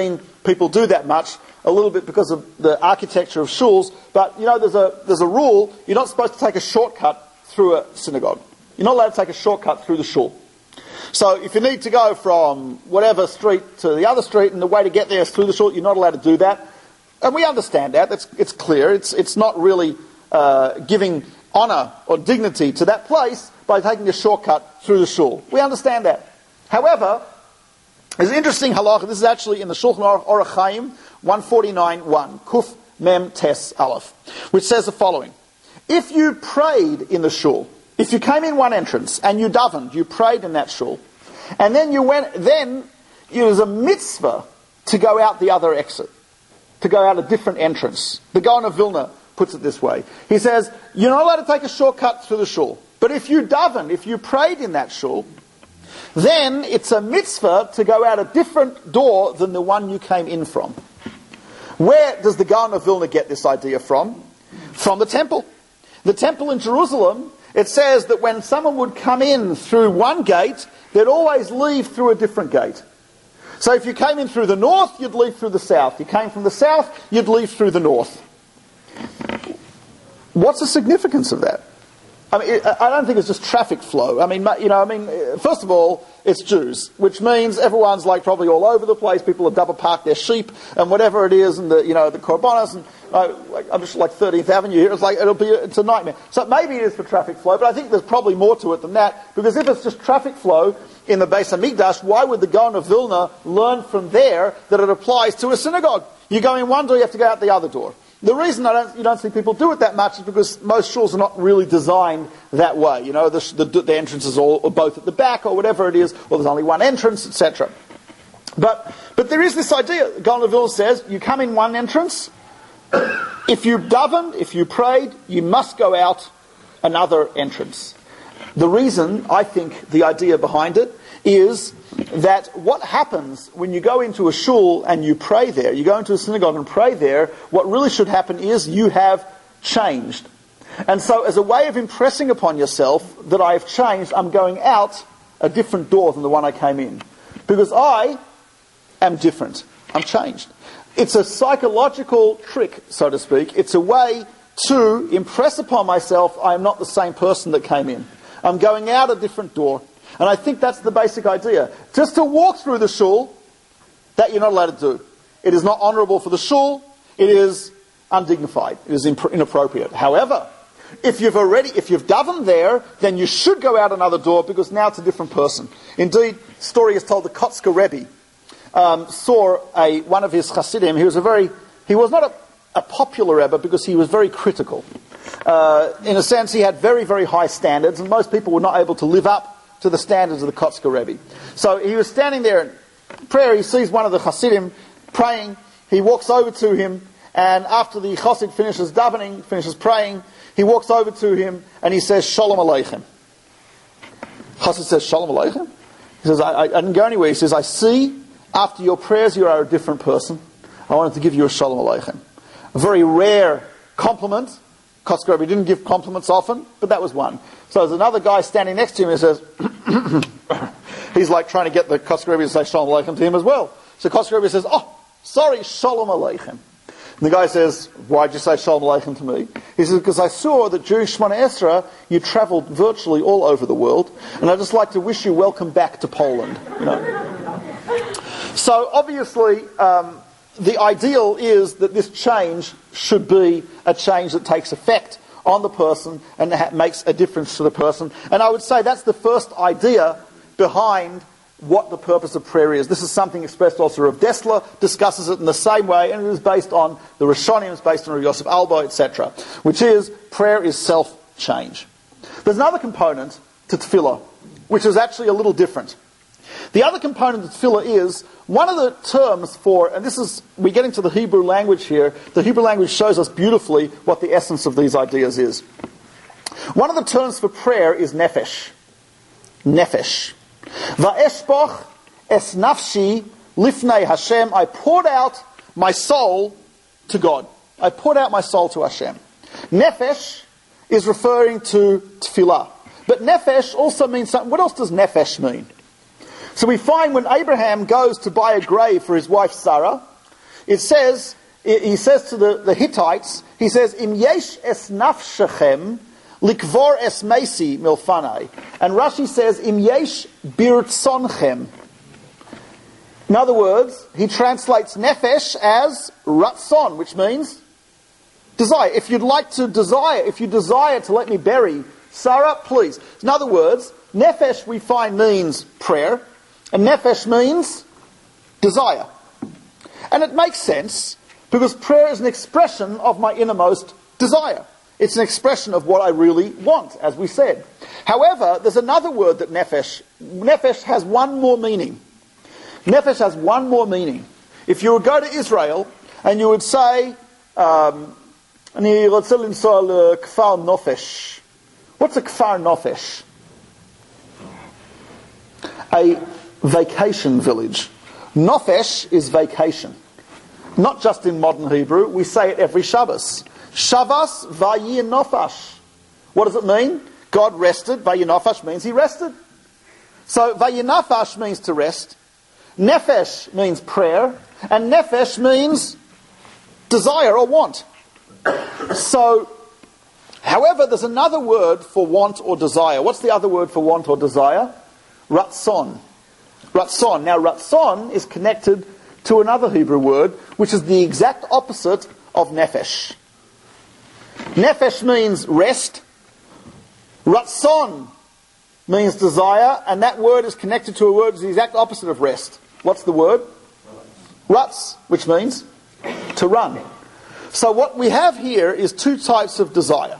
people do that much, a little bit because of the architecture of shuls, but there's a rule, you're not supposed to take a shortcut through a synagogue. You're not allowed to take a shortcut through the shul. So if you need to go from whatever street to the other street and the way to get there is through the shul, you're not allowed to do that. And we understand that. It's clear. It's not really giving honour or dignity to that place by taking a shortcut through the shul. We understand that. However, there's an interesting halacha. This is actually in the Shulchan Aruch Orach Chaim 149.1, Kuf Mem Tes Aleph, which says the following. If you prayed in the shul, if you came in one entrance and you davened, you prayed in that shul, and then it was a mitzvah to go out the other exit, to go out a different entrance. The Gaon of Vilna puts it this way. He says, you're not allowed to take a shortcut through the shul, but if you davened, if you prayed in that shul, then it's a mitzvah to go out a different door than the one you came in from. Where does the Gaon of Vilna get this idea from? From the temple. The temple in Jerusalem, it says that when someone would come in through one gate, they'd always leave through a different gate. So if you came in through the north, you'd leave through the south. You came from the south, you'd leave through the north. What's the significance of that? I mean, I don't think it's just traffic flow. First of all, it's Jews, which means everyone's probably all over the place. People have double parked their sheep and whatever it is, and the korbanos, and I'm just 13th Avenue here. It's a nightmare. So maybe it is for traffic flow, but I think there's probably more to it than that, because if it's just traffic flow in the Beis Hamikdash, why would the Gaon of Vilna learn from there that it applies to a synagogue? You go in one door, you have to go out the other door. The reason you don't see people do it that much is because most shuls are not really designed that way. The entrances are both at the back or whatever it is, or there's only one entrance, etc. But there is this idea. Gaon of Vilna says, you come in one entrance, if you davened, if you prayed, you must go out another entrance. The reason, I think, the idea behind it is that what happens when you go into a shul and you pray there, you go into a synagogue and pray there, what really should happen is you have changed. And so as a way of impressing upon yourself that I have changed, I'm going out a different door than the one I came in. Because I am different. I'm changed. It's a psychological trick, so to speak. It's a way to impress upon myself I am not the same person that came in. I'm going out a different door. And I think that's the basic idea. Just to walk through the shul, that you're not allowed to do. It is not honourable for the shul. It is undignified. It is inappropriate. However, if you've davened there, then you should go out another door, because now it's a different person. Indeed, the story is told the Kotzker Rebbe saw one of his Hasidim. He was not a popular Rebbe because he was very critical. In a sense, he had very, very high standards, and most people were not able to live up to the standards of the Kotzker Rebbe. So he was standing there in prayer. He sees one of the Hasidim praying. He walks over to him, and after the Chassid finishes davening, finishes praying, he walks over to him and he says, Shalom Aleichem. Chassid says, Shalom Aleichem? He says, I didn't go anywhere. He says, I see after your prayers you are a different person. I wanted to give you a Shalom Aleichem. A very rare compliment. Kotzker Rebbe didn't give compliments often, but that was one. So there's another guy standing next to him and says, he's trying to get the Kotzker Rebbe to say Shalom Aleichem to him as well. So Kotzker Rebbe says, sorry, Shalom Aleichem. And the guy says, why'd you say Shalom Aleichem to me? He says, because I saw that during Shemona Esrei you travelled virtually all over the world, and I'd just like to wish you welcome back to Poland. So obviously, the ideal is that this change should be a change that takes effect on the person and makes a difference to the person. And I would say that's the first idea behind what the purpose of prayer is. This is something expressed also. Rav Dessler discusses it in the same way, and it is based on the Rishonim, it's based on Rav Yosef Albo, etc., which is prayer is self-change. There's another component to tefillah, which is actually a little different. The other component of tefillah is, one of the terms for, and we get into the Hebrew language here, the Hebrew language shows us beautifully what the essence of these ideas is. One of the terms for prayer is nefesh. Nefesh. Va'eshpoch es nafshi lifnei Hashem. I poured out my soul to God. I poured out my soul to Hashem. Nefesh is referring to tefillah. But nefesh also means something. What else does nefesh mean? So we find when Abraham goes to buy a grave for his wife Sarah, It says, he says to the Hittites, he says, Im yesh es nafshechem likvor es mesi milfanai. And Rashi says, Im yesh birtzonchem. In other words, he translates nefesh as ratzon, which means desire. If you desire to let me bury Sarah, please. In other words, nefesh we find means prayer, and nefesh means desire. And it makes sense, because prayer is an expression of my innermost desire. It's an expression of what I really want, as we said. However, there's another word that nefesh has one more meaning. Nefesh has one more meaning. If you would go to Israel, and you would say, אני רוצה לנסוע לכפר נופש. What's a kfar nofesh? A vacation village. Nofesh is vacation. Not just in modern Hebrew, we say it every Shabbos. Shabbos vayir nofash. What does it mean? God rested. Vayir nofash means he rested. So vayir nofash means to rest. Nefesh means prayer. And nefesh means desire or want. So, however, there's another word for want or desire. What's the other word for want or desire? Ratzon. Ratzon. Now, ratzon is connected to another Hebrew word, which is the exact opposite of nefesh. Nefesh means rest. Ratzon means desire, and that word is connected to a word that's the exact opposite of rest. What's the word? Ratz, which means to run. So what we have here is two types of desire.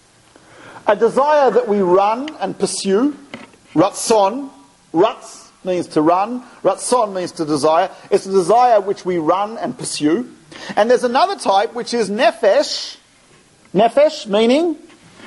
A desire that we run and pursue, ratzon. Ratz means to run, ratzon means to desire. It's a desire which we run and pursue. And there's another type which is nefesh. Nefesh meaning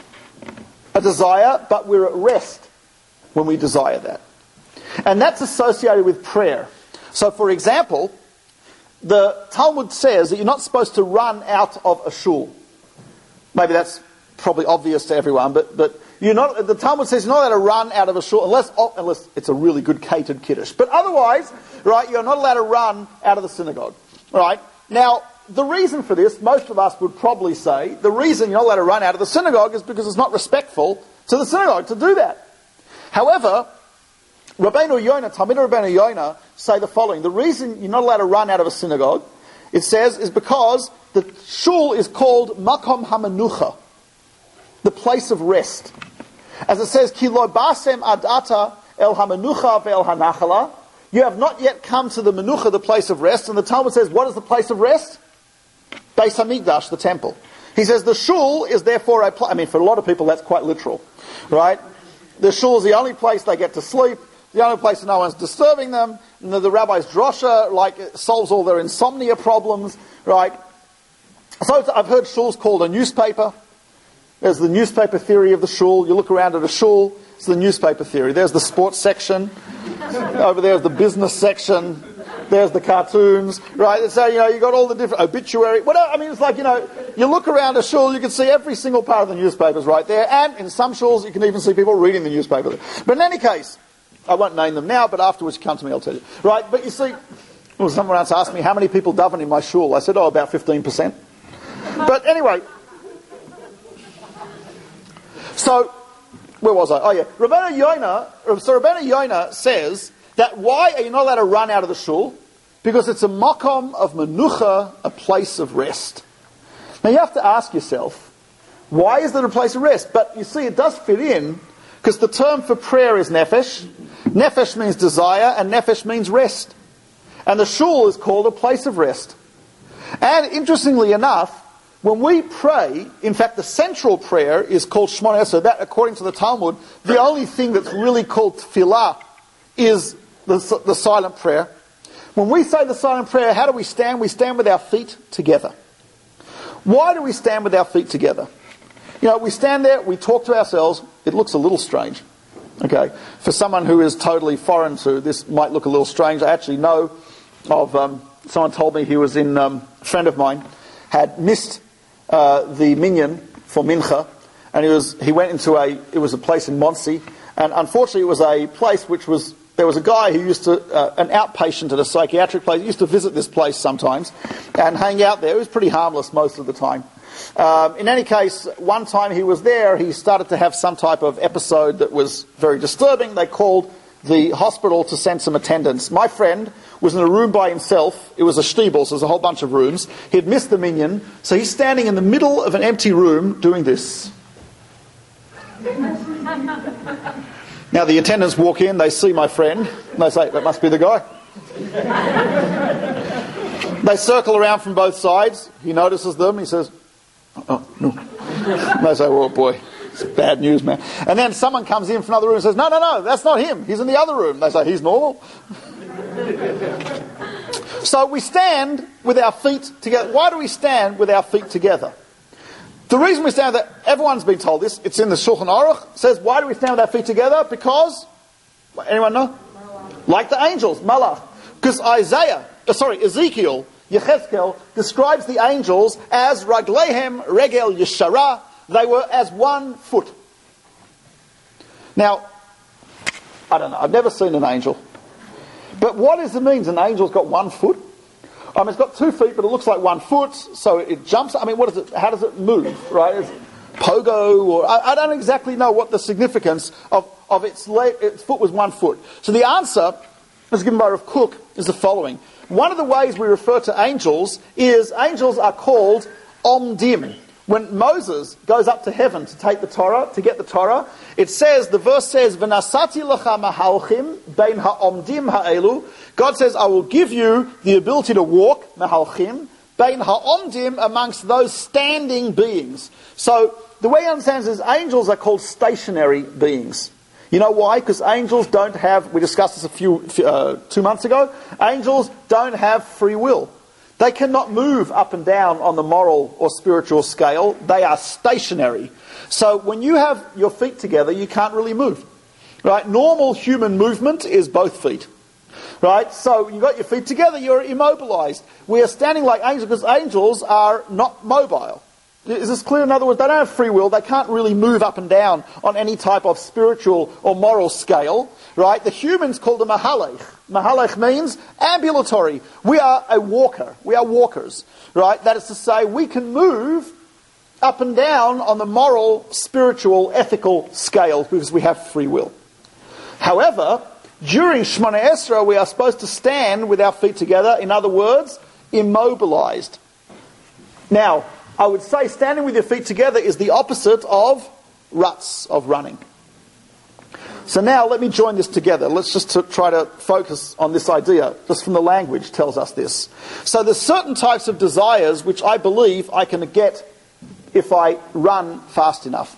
a desire, but we're at rest when we desire that. And that's associated with prayer. So for example, the Talmud says that you're not supposed to run out of a shul. Maybe that's probably obvious to everyone, but you're not. The Talmud says you're not allowed to run out of a shul unless it's a really good catered kiddush. But otherwise, right, you're not allowed to run out of the synagogue. Right? Now, the reason for this, most of us would probably say, the reason you're not allowed to run out of the synagogue is because it's not respectful to the synagogue to do that. However, Rabbeinu Yonah, Talmidei Rabbeinu Yonah, say the following. The reason you're not allowed to run out of a synagogue, it says, is because the shul is called Makom HaMenucha, the place of rest. As it says, Ki lo basem adata el HaMenucha ve'el HaNachala. You have not yet come to the Menucha, the place of rest. And the Talmud says, what is the place of rest? Beis HaMikdash, the temple. He says the shul is therefore a place. I mean, for a lot of people that's quite literal, right? The shul is the only place they get to sleep, the only place that no one's disturbing them. And the rabbi's drosha, solves all their insomnia problems, right? So I've heard shuls called a newspaper. There's the newspaper theory of the shul. You look around at a shul, it's the newspaper theory. There's the sports section. Over there's the business section. There's the cartoons, right? So, you got all the different obituary. Whatever. I mean, it's like, you look around a shul, you can see every single part of the newspapers right there. And in some shuls, you can even see people reading the newspaper. But in any case, I won't name them now, but afterwards you come to me, I'll tell you. Right? But you see, someone once asked me, how many people daven in my shul? I said, about 15%. But anyway. So, where was I? Oh yeah. Rabbeinu Yonah says that why are you not allowed to run out of the shul? Because it's a makom of menucha, a place of rest. Now you have to ask yourself, why is it a place of rest? But you see, it does fit in, because the term for prayer is nefesh. Nefesh means desire, and nefesh means rest. And the shul is called a place of rest. And interestingly enough, when we pray, in fact the central prayer is called Shmoneh Esrei. That, according to the Talmud, the only thing that's really called tefillah is the silent prayer. When we say the silent prayer, how do we stand? We stand with our feet together. Why do we stand with our feet together? We stand there, we talk to ourselves. It looks a little strange. Okay, for someone who is totally foreign to this, might look a little strange. I actually know of someone told me he was in a friend of mine had missed the minyan for mincha, and he went into it was a place in Monsey, and unfortunately it was a place which was There was a guy who used to, an outpatient at a psychiatric place, used to visit this place sometimes and hang out there. It was pretty harmless most of the time. In any case, one time he was there, he started to have some type of episode that was very disturbing. They called the hospital to send some attendants. My friend was in a room by himself. It was a Stiebel, so there's a whole bunch of rooms. He'd missed the minyan, so he's standing in the middle of an empty room doing this. Now the attendants walk in, they see my friend, and they say, that must be the guy. They circle around from both sides. He notices them, he says, oh, no. And they say, oh boy, it's bad news, man. And then someone comes in from another room and says, no, that's not him. He's in the other room. They say, he's normal. So we stand with our feet together. Why do we stand with our feet together? The reason we stand that everyone's been told this, it's in the Shulchan Aruch, says why do we stand with our feet together? Because, anyone know? Malach. Like the angels, Malach. Because Ezekiel, Yechezkel, describes the angels as Raglehem Regel Yeshara. They were as 1 foot. Now, I don't know, I've never seen an angel. But what does it mean? An angel's got 1 foot? It's got 2 feet, but it looks like 1 foot, so it jumps. What is it? How does it move, right? Is it pogo, or I don't exactly know what the significance of its leg. Its foot was 1 foot. So the answer, as given by Rav Kook, is the following. One of the ways we refer to angels is angels are called omdim. When Moses goes up to heaven to take the Torah, to get the Torah, the verse says, "V'nasati lecha mahalchim bein ha'omdim ha'elu." God says, I will give you the ability to walk, mahalchim, bein ha'omdim, amongst those standing beings. So, the way he understands is angels are called stationary beings. You know why? Because angels don't have, we discussed this 2 months ago, angels don't have free will. They cannot move up and down on the moral or spiritual scale. They are stationary. So when you have your feet together, you can't really move. Right? Normal human movement is both feet. Right? So you've got your feet together, you're immobilized. We are standing like angels because angels are not mobile. Is this clear? In other words, they don't have free will. They can't really move up and down on any type of spiritual or moral scale. Right? The humans called a mahalech. Mahalech means ambulatory. We are a walker. We are walkers. Right? That is to say, we can move up and down on the moral, spiritual, ethical scale because we have free will. However, during Shemona Esrei, we are supposed to stand with our feet together. In other words, immobilized. Now, I would say standing with your feet together is the opposite of ruts, of running. So now let me join this together. Let's just try to focus on this idea. Just from the language tells us this. So there's certain types of desires which I believe I can get if I run fast enough.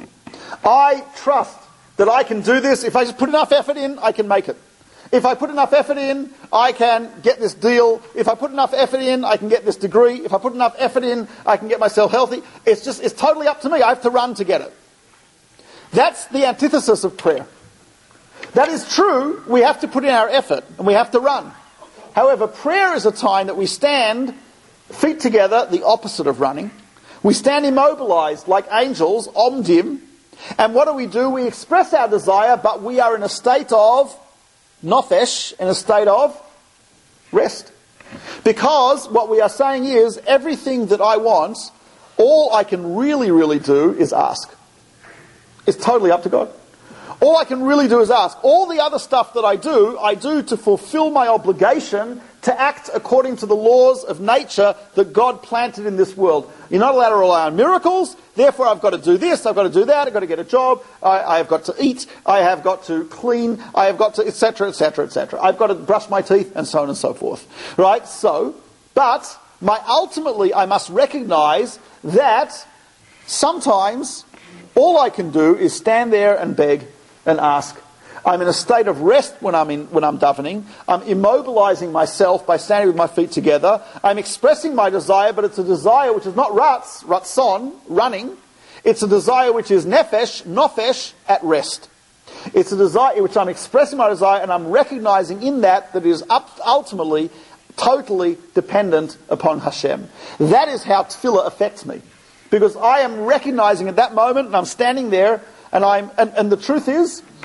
I trust that I can do this. If I just put enough effort in, I can make it. If I put enough effort in, I can get this deal. If I put enough effort in, I can get this degree. If I put enough effort in, I can get myself healthy. It's totally up to me. I have to run to get it. That's the antithesis of prayer. That is true. We have to put in our effort and we have to run. However, prayer is a time that we stand feet together, the opposite of running. We stand immobilized like angels, omdim. And what do? We express our desire, but we are in a state of nofesh, in a state of rest. Because what we are saying is, everything that I want, all I can really do is ask. It's totally up to God. All I can really do is ask. All the other stuff that I do to fulfill my obligation to act according to the laws of nature that God planted in this world. You're not allowed to rely on miracles, therefore I've got to do this, I've got to do that, I've got to get a job, I have got to eat, I have got to clean, I have got to, etc., etc., etc. I've got to brush my teeth, and so on and so forth. Right? So, but, ultimately I must recognize that sometimes all I can do is stand there and beg and ask. I'm in a state of rest when I'm davening. I'm immobilizing myself by standing with my feet together. I'm expressing my desire, but it's a desire which is not ratzon, running. It's a desire which is nofesh, at rest. It's a desire which I'm expressing my desire, and I'm recognizing in that it is ultimately totally dependent upon Hashem. That is how tefillah affects me. Because I am recognizing at that moment, and I'm standing there, and the truth is,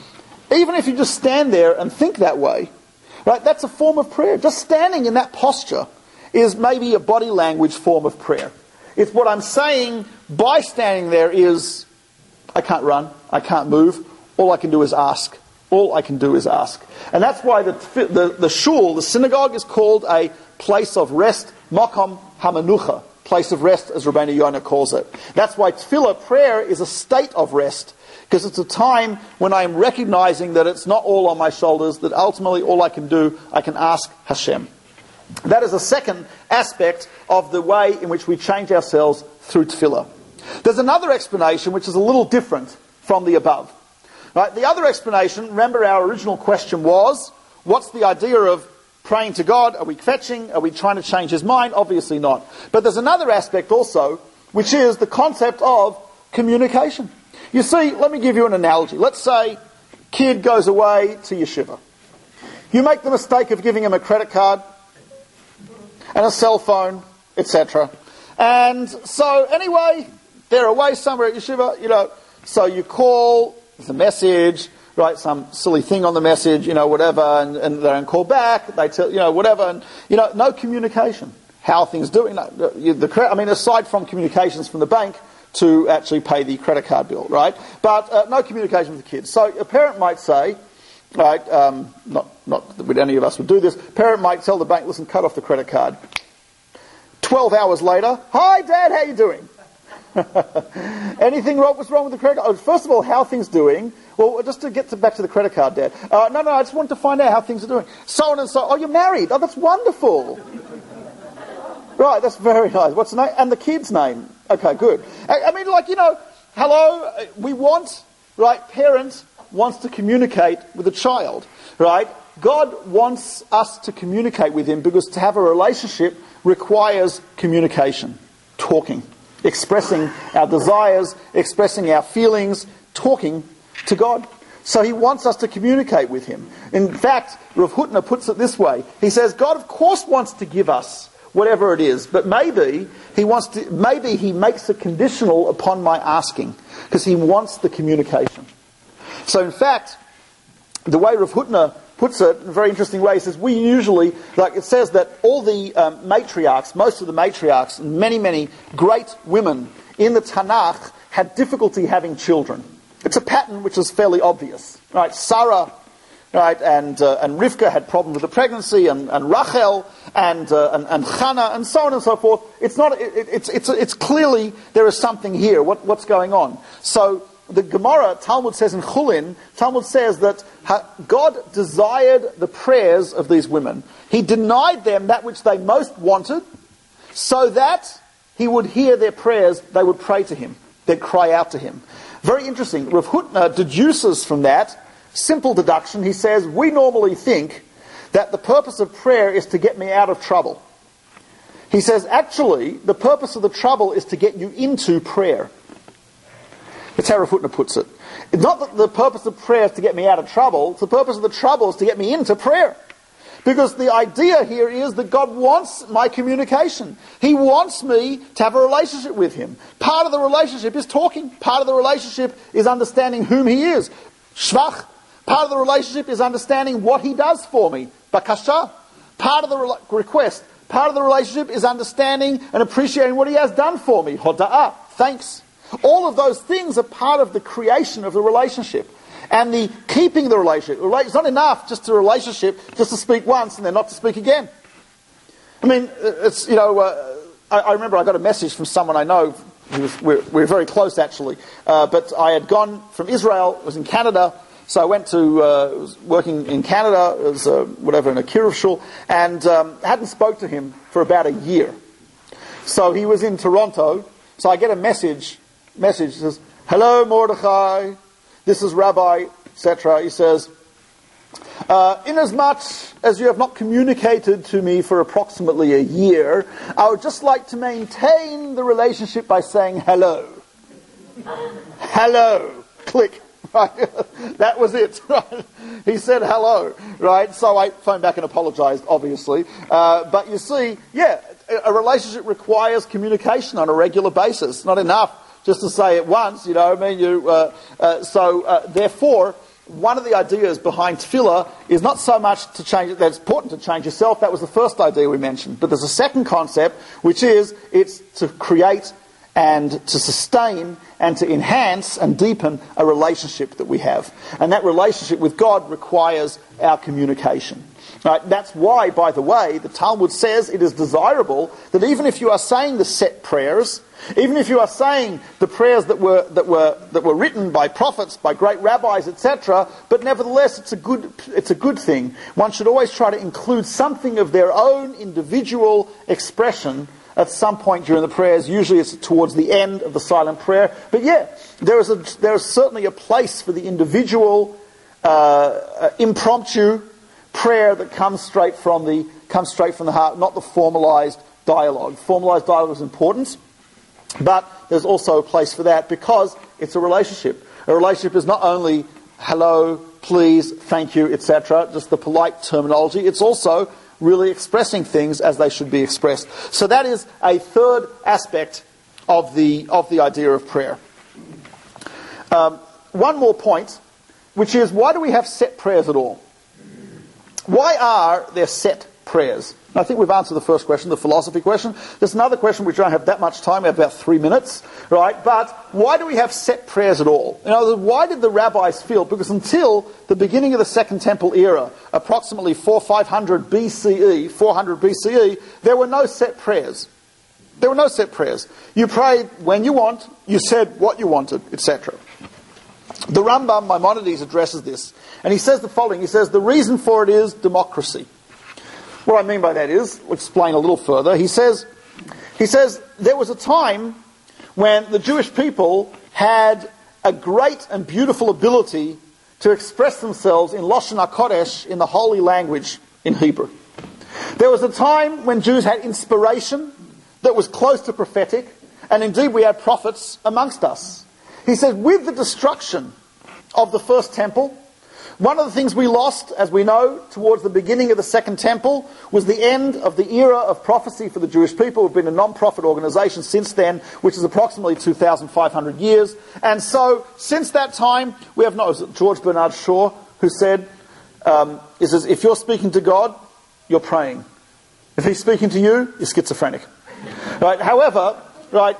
Even if you just stand there and think that way, right, that's a form of prayer. Just standing in that posture is maybe a body language form of prayer. It's what I'm saying by standing there is, I can't run, I can't move, all I can do is ask. All I can do is ask. And that's why the shul, the synagogue, is called a place of rest, makom hamanucha, place of rest, as Rabbeinu Yonah calls it. That's why tefillah, prayer, is a state of rest, because it's a time when I am recognizing that it's not all on my shoulders, that ultimately all I can do, I can ask Hashem. That is a second aspect of the way in which we change ourselves through tefillah. There's another explanation which is a little different from the above. Right? The other explanation, remember our original question was, what's the idea of praying to God? Are we fetching? Are we trying to change his mind? Obviously not. But there's another aspect also, which is the concept of communication. You see, let me give you an analogy. Let's say kid goes away to yeshiva. You make the mistake of giving him a credit card and a cell phone, etc. And so anyway, they're away somewhere at yeshiva, so you call, there's a message, right, some silly thing on the message, whatever, and they don't call back, they tell, whatever, and, no communication. How are things doing? No, aside from communications from the bank to actually pay the credit card bill, right? But no communication with the kids. So a parent might say, right, not that any of us would do this, parent might tell the bank, listen, cut off the credit card. 12 hours later, hi Dad, how you doing? Anything wrong? What's wrong with the credit card? First of all, how are things doing? Well, just to get back to the credit card, Dad. No, I just wanted to find out how things are doing. So on and so on. Oh, you're married. Oh, that's wonderful. Right, that's very nice. What's the name? And the kid's name. Okay, good. Hello, we want, right, parent wants to communicate with a child, right? God wants us to communicate with him because to have a relationship requires communication, talking, expressing our desires, expressing our feelings, talking to God. So he wants us to communicate with him. In fact, Rav Hutner puts it this way. He says, God of course wants to give us whatever it is, but maybe he makes it conditional upon my asking, because he wants the communication. So in fact, the way Rav Hutner puts it in a very interesting way, he says, we usually, it says that all the matriarchs, most of the matriarchs, and many, many great women in the Tanakh had difficulty having children. It's a pattern which is fairly obvious. Right? Sarah, right, and Rivka had problems with the pregnancy, and Rachel, and Hannah, and so on and so forth. It's clearly there is something here. What's going on? So the Gemara, Talmud says in Chulin, Talmud says that God desired the prayers of these women. He denied them that which they most wanted, so that he would hear their prayers, they would pray to him. They'd cry out to him. Very interesting. Rav Hutner deduces from that, simple deduction, he says, we normally think that the purpose of prayer is to get me out of trouble. He says, actually, the purpose of the trouble is to get you into prayer. That's how Rav Hutner puts it. It's not that the purpose of prayer is to get me out of trouble. The purpose of the trouble is to get me into prayer. Because the idea here is that God wants my communication. He wants me to have a relationship with him. Part of the relationship is talking. Part of the relationship is understanding whom he is. Shvach. Part of the relationship is understanding what he does for me. Bakasha. Part of the request. Part of the relationship is understanding and appreciating what he has done for me. Hoda'ah. Thanks. All of those things are part of the creation of the relationship. And the keeping the relationship. It's not enough just a relationship, just to speak once and then not to speak again. I mean, it's, I remember I got a message from someone I know, we're very close actually, but I had gone from Israel, was in Canada, so I went to, was working in Canada, as in a kiruv shul, and hadn't spoke to him for about a year. So he was in Toronto, so I get a message says, hello Mordechai, this is Rabbi, etc. He says, inasmuch as you have not communicated to me for approximately a year, I would just like to maintain the relationship by saying hello. Hello. Click. Right? That was it. Right? He said hello. Right? So I phoned back and apologized, obviously. But you see, a relationship requires communication on a regular basis. Not enough just to say it once, therefore, one of the ideas behind tefillah is not so much to change, that it's important to change yourself. That was the first idea we mentioned. But there's a second concept, which is it's to create and to sustain and to enhance and deepen a relationship that we have. And that relationship with God requires our communication. Right? That's why, by the way, the Talmud says it is desirable that even if you are saying the set prayers, even if you are saying the prayers that were written by prophets, by great rabbis, etc., but nevertheless it's a good thing. One should always try to include something of their own individual expression at some point during the prayers. Usually it's towards the end of the silent prayer. But yeah, there is certainly a place for the individual, impromptu prayer that comes straight from the heart, not the formalized dialogue. Formalized dialogue is important, but there's also a place for that because it's a relationship. A relationship is not only hello, please, thank you, etc., just the polite terminology. It's also really expressing things as they should be expressed. So that is a third aspect of the idea of prayer. One more point, which is, why do we have set prayers at all? Why are there set prayers? And I think we've answered the first question, the philosophy question. There's another question which I don't have that much time, we have about 3 minutes, right? But why do we have set prayers at all? In other words, why did the rabbis feel? Because until the beginning of the Second Temple era, approximately 500 BCE, there were no set prayers. There were no set prayers. You prayed when you want, you said what you wanted, etc. The Rambam, Maimonides, addresses this. And he says the following. He says, the reason for it is democracy. What I mean by that is, I'll explain a little further. He says, there was a time when the Jewish people had a great and beautiful ability to express themselves in Lashon HaKodesh, in the holy language, in Hebrew. There was a time when Jews had inspiration that was close to prophetic, and indeed we had prophets amongst us. He says, with the destruction of the first temple, one of the things we lost, as we know, towards the beginning of the Second Temple, was the end of the era of prophecy for the Jewish people. We've been a non-profit organisation since then, which is approximately 2,500 years. And so, since that time, we have George Bernard Shaw, who said, he says, if you're speaking to God, you're praying. If he's speaking to you, you're schizophrenic. Right? However, right,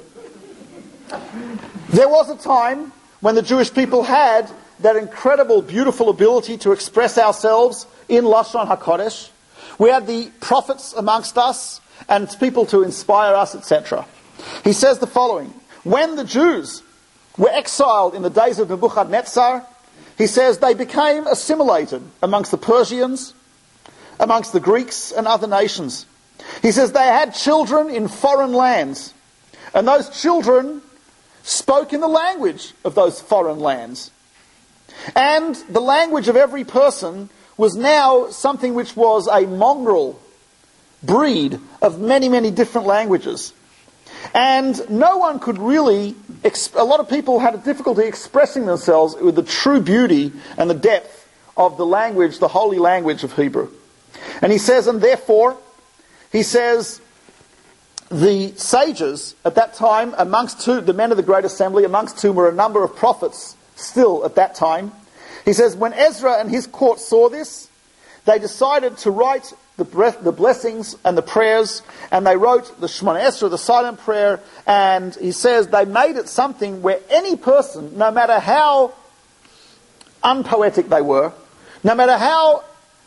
there was a time when the Jewish people had that incredible, beautiful ability to express ourselves in Lashon HaKodesh. We had the prophets amongst us and people to inspire us, etc. He says the following. When the Jews were exiled in the days of Nebuchadnezzar, he says they became assimilated amongst the Persians, amongst the Greeks and other nations. He says they had children in foreign lands, and those children spoke in the language of those foreign lands. And the language of every person was now something which was a mongrel breed of many, many different languages. And no one could really, a lot of people had a difficulty expressing themselves with the true beauty and the depth of the language, the holy language of Hebrew. And he says, and therefore, he says, the sages at that time, the men of the Great Assembly, amongst whom were a number of prophets still at that time, he says, when Ezra and his court saw this, they decided to write the blessings and the prayers, and they wrote the Shemona Esrei, the silent prayer, and he says they made it something where any person, no matter how unpoetic they were, no matter how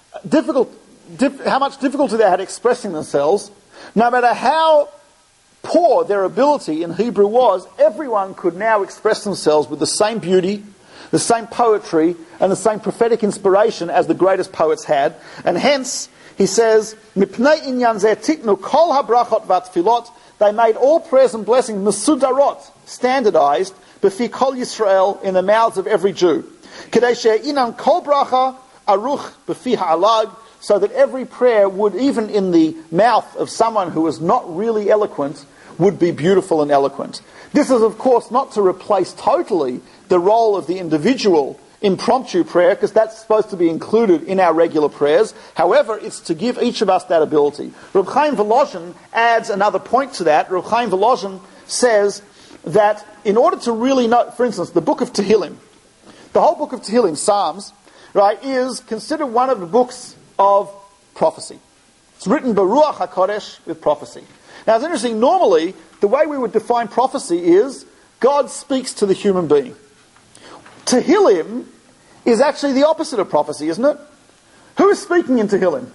much difficulty they had expressing themselves, no matter how poor their ability in Hebrew was, everyone could now express themselves with the same beauty, the same poetry, and the same prophetic inspiration as the greatest poets had. And hence, he says, Mipnei inyan zeh tiknu kol habrachot vatfilot, they made all prayers and blessings mesudarot, standardized, befi kol Yisrael, in the mouths of every Jew. Kedei she'inan kol bracha aruch befi ha'alag, so that every prayer would, even in the mouth of someone who was not really eloquent, would be beautiful and eloquent. This is, of course, not to replace totally the role of the individual impromptu prayer, because that's supposed to be included in our regular prayers. However, it's to give each of us that ability. Reb Chaim Volozhin adds another point to that. Reb Chaim Volozhin says that in order to really know, for instance, the book of Tehillim the whole book of Tehillim, Psalms, right, is considered one of the books of prophecy. It's written Baruch HaKodesh, with prophecy. Now, it's interesting, normally, the way we would define prophecy is God speaks to the human being. Tehillim is actually the opposite of prophecy, isn't it? Who is speaking in Tehillim?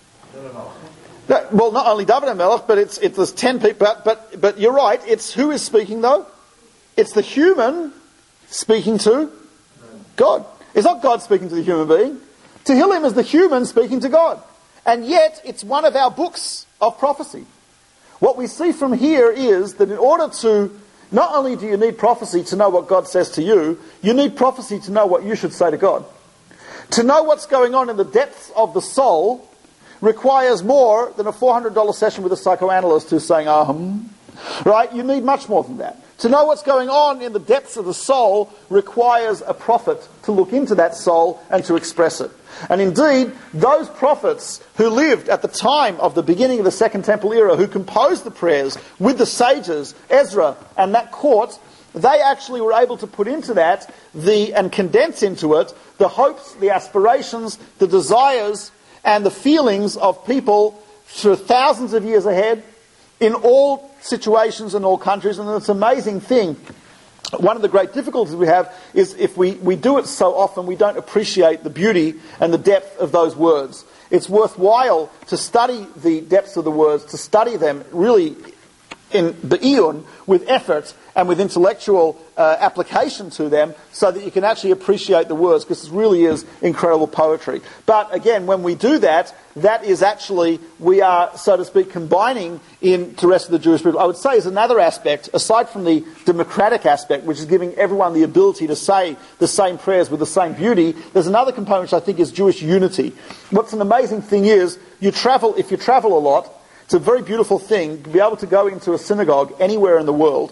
Well, not only David HaMelech, but there's 10 people. But you're right, it's who is speaking, though? It's the human speaking to God. It's not God speaking to the human being. Tehillim is the human speaking to God. And yet, it's one of our books of prophecy. What we see from here is that in order to, not only do you need prophecy to know what God says to you, you need prophecy to know what you should say to God. To know what's going on in the depths of the soul requires more than a $400 session with a psychoanalyst who's saying, right? You need much more than that. To know what's going on in the depths of the soul requires a prophet to look into that soul and to express it. And indeed, those prophets who lived at the time of the beginning of the Second Temple era, who composed the prayers with the sages, Ezra and that court, they actually were able to put into that and condense into it the hopes, the aspirations, the desires, and the feelings of people for thousands of years ahead in all situations and all countries. And it's an amazing thing. One of the great difficulties we have is if we do it so often, we don't appreciate the beauty and the depth of those words. It's worthwhile to study the depths of the words, to study them really in Be'iyun with effort and with intellectual application to them, so that you can actually appreciate the words, because it really is incredible poetry. But again, when we do that, that is actually, we are, so to speak, combining into the rest of the Jewish people. I would say is another aspect, aside from the democratic aspect, which is giving everyone the ability to say the same prayers with the same beauty, there's another component which I think is Jewish unity. What's an amazing thing is, if you travel a lot, it's a very beautiful thing to be able to go into a synagogue anywhere in the world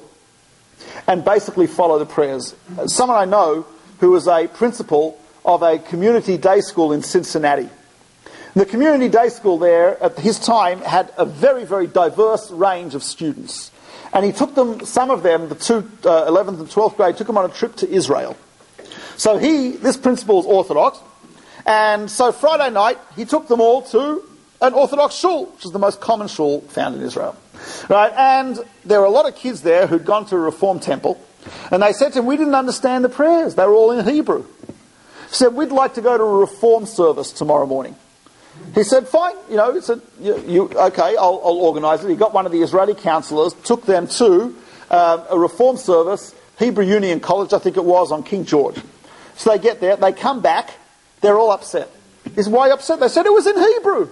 and basically follow the prayers. Someone I know who was a principal of a community day school in Cincinnati. The community day school there at his time had a very, very diverse range of students. And he took them, some of them, the 11th and 12th grade, took them on a trip to Israel. So this principal is Orthodox. And so Friday night, he took them all to an Orthodox shul, which is the most common shul found in Israel. Right? And there were a lot of kids there who'd gone to a Reform temple, and they said to him, we didn't understand the prayers. They were all in Hebrew. He said, we'd like to go to a Reform service tomorrow morning. He said, fine, he said, okay, I'll organise it. He got one of the Israeli counsellors, took them to a Reform service, Hebrew Union College, I think it was, on King George. So they get there, they come back, they're all upset. He said, why are you upset? They said, it was in Hebrew.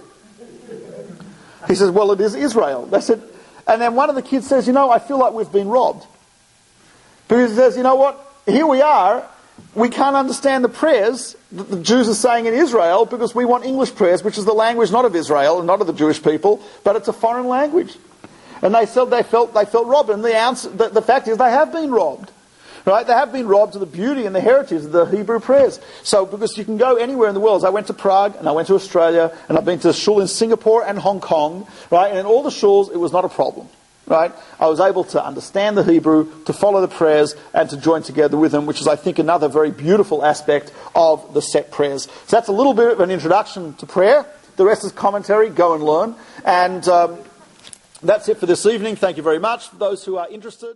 He says, well, it is Israel. They said, and then one of the kids says, I feel like we've been robbed. Because he says, you know what? Here we are. We can't understand the prayers that the Jews are saying in Israel because we want English prayers, which is the language not of Israel and not of the Jewish people, but it's a foreign language. And they felt robbed. And the fact is they have been robbed. Right? They have been robbed of the beauty and the heritage of the Hebrew prayers. So, because you can go anywhere in the world. I went to Prague, and I went to Australia, and I've been to a shul in Singapore and Hong Kong, right? And in all the shuls, it was not a problem, right? I was able to understand the Hebrew, to follow the prayers, and to join together with them, which is, I think, another very beautiful aspect of the set prayers. So that's a little bit of an introduction to prayer. The rest is commentary. Go and learn. And that's it for this evening. Thank you very much. For those who are interested.